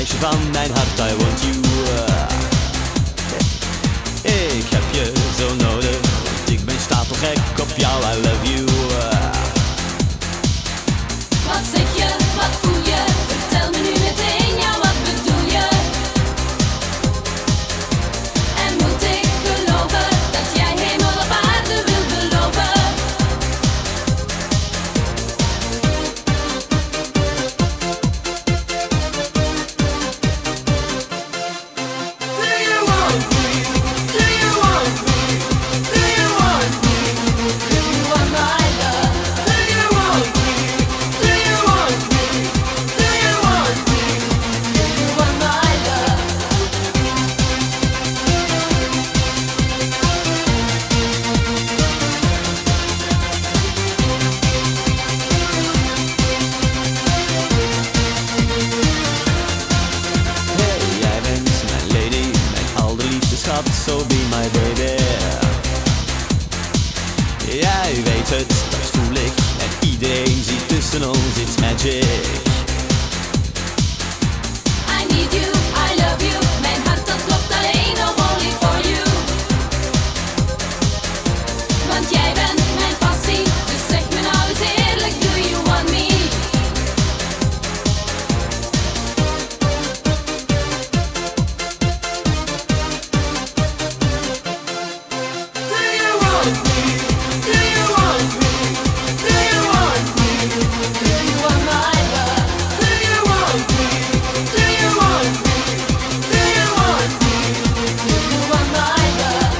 meisje van mijn hart, I want you. Ik heb je zo nodig, want ik ben stapelgek op jou, I love you. Wat zeg je, wat voel je? Vertel me nu meteen, ja wat bedoel je? En moet ik geloven dat jij hemel op aarde wilt beloven? Do you want me? Do you want me? Do you want me? Do you want my love? Do you want me? Do you want me? Do you want me? Do you want my love? Hey, jij bent mijn lady, mijn allerliefste schat, so be my baby. Jij weet het, dat voel ik, en iedereen ziet tussen ons, it's magic. I need you, I love you. Mijn hart dat klopt alleen nog only for you. Want jij bent mijn passie, dus zeg me nou eens eerlijk, do you want me? Do you want me? Do you want me? Do you want me? Do you want my love? Do you want me? Do you want me? Do you want me? Do you want my love?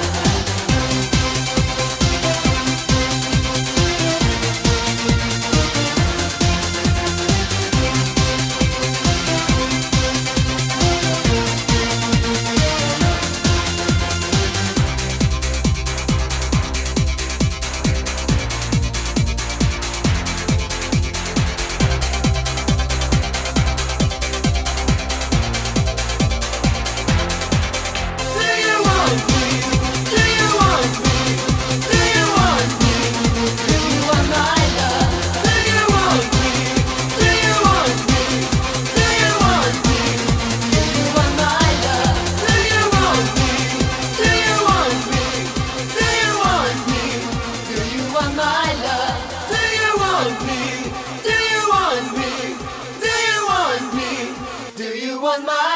Do you want me? Do you want me? Do you want me? Do you want my love? Do you want me? Do you want me? Do you want me? Do you want my love? Do you want me? Do you want me? Do you want me? Do you want my love? Do you want me? Do you want me? Do you want me? Do you want my